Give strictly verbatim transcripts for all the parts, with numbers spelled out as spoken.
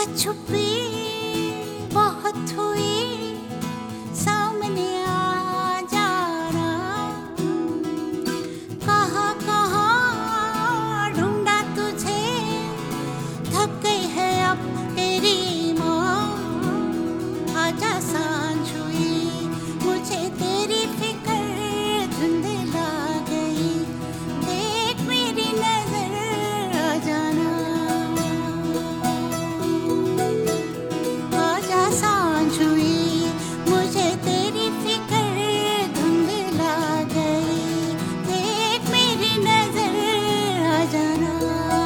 लुका छुपी बहुत हुई, सामने आ जाना। कहाँ कहाँ ढूंढा तुझे, थक गई है अब तेरी माँ। आजा सांझ हुई, मुझे तेरी फिक्र धुंधला गई। देख मेरी नजर आ जाना। आजा सांझ हुई, मुझे तेरी फिक्र धुंधला गई। देख मेरी नजर आ जाना।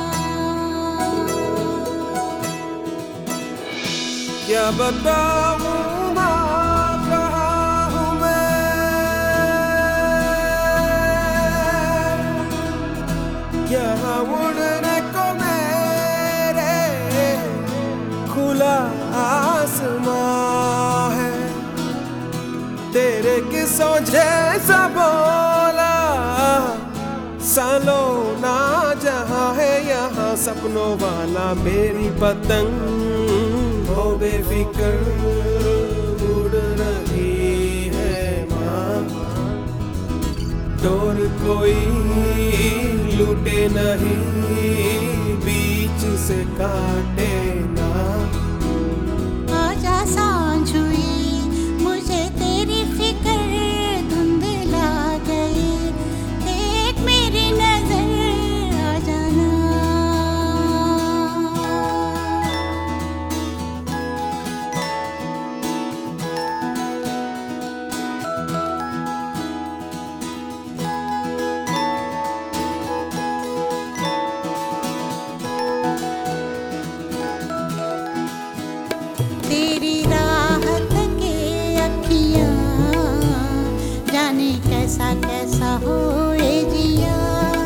क्या बताऊं माँ कहाँ हूँ मैं, यहाँ उड़ने को मेरे खुला आसमां है। तेरे किस्सों जैसा बोला सालों ना जहाँ है, यहाँ सपनों वाला मेरी पतंग हो बेफिक्र उड़ रही है माँ। डोर कोई लूटे नहीं, बीच से काटे ना। आजा सांझ हुई, मुझे तेरी फिक्र धुंधला गई। देख मेरी नजर आ जाना। तेरी राहत के अखियाँ, जाने कैसा कैसा होए जिया।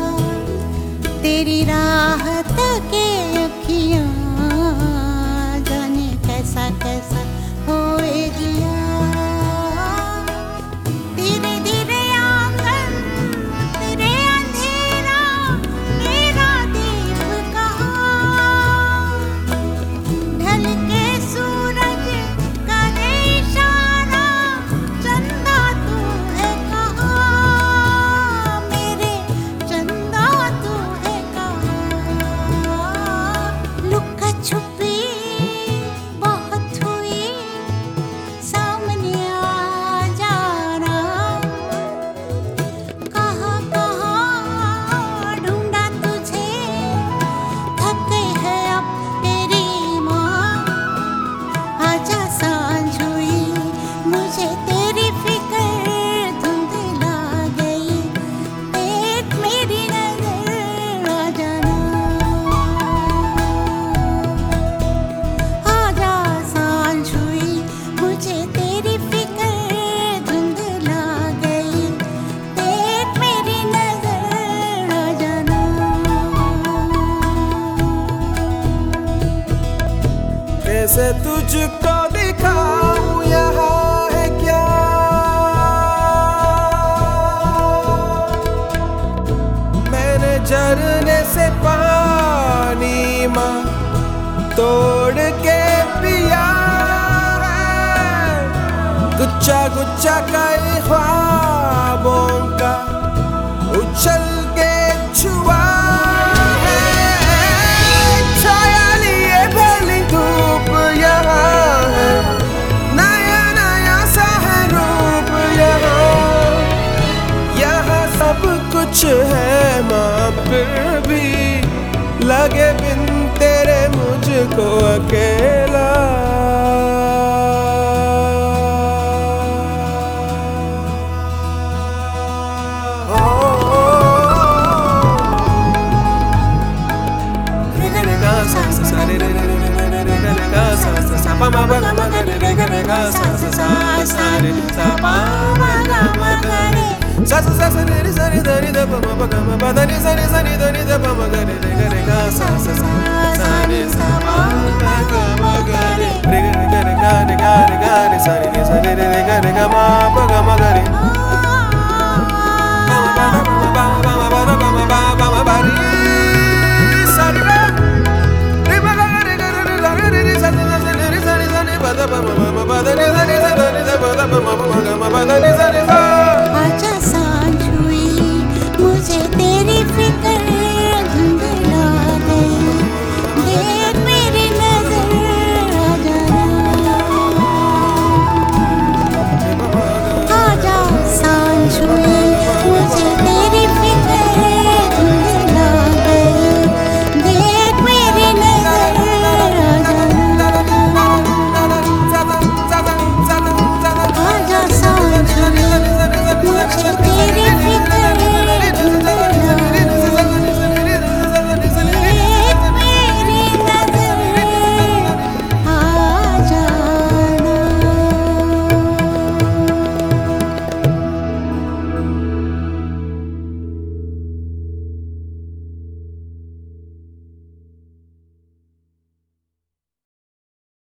तेरी राहत के अखियाँ, जाने कैसा कैसा होए जिया। धीरे धीरे आंगन तेरे अंधेरा, मेरा दीप कहाँ। ढल के सूरज करे इशारा, चंदा तू है कहाँ। मेरे चंदा तू है कहाँ। लुका छुपी बहुत हुई, सामने आ जाना। कहाँ कहाँ ढूंढा तुझे, थक गई है अब तेरी माँ। आजा सांझ हुई, मुझे तेरी फिक्र धुंधला गई। देख मेरी नजर आ जाना। आजा सांझ हुई, मुझे तेरी फिक्र धुंधला गई। देख मेरी नजर आ जाना। कैसे तुझको दिखाऊं यहाँ है क्या, मैंने झरने से पानी माँ तोड़ के पिया है। गुच्छा गुच्छा कई ख्वाबों का उछल के छुआ है। छाया लिए भली धूप यहाँ है, नया नया सा है रूप यहाँ। यहाँ सब कुछ है माँ, फिर भी लगे बिन तेरे मुझको अकेला। Sa sa sa sa ni sa ni da ni da pa ma pa ga ma pa da ni sa ni